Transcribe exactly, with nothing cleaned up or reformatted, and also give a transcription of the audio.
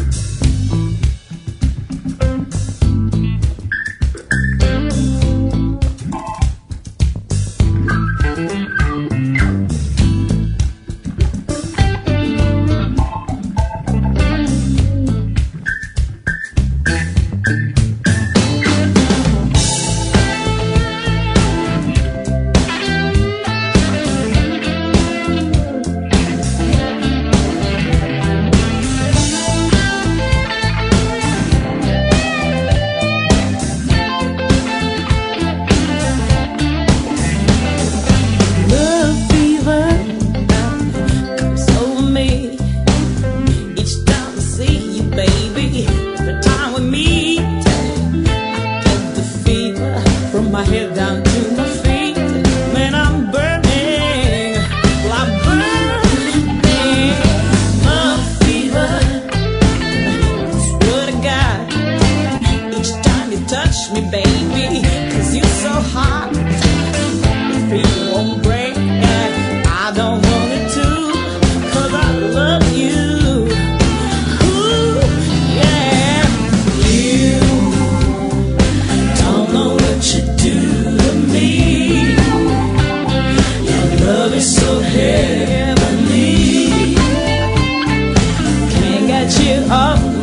My head down to my feet, man, I'm burning, well, I'm burning. Love fever, it's what I got. Each time you touch me, baby, 'cause you're so hot. The fever won't break, and I don't want it to, 'cause I love you. Ooh, yeah. You don't know what you do to me. Your love is so heavenly. Can't get you off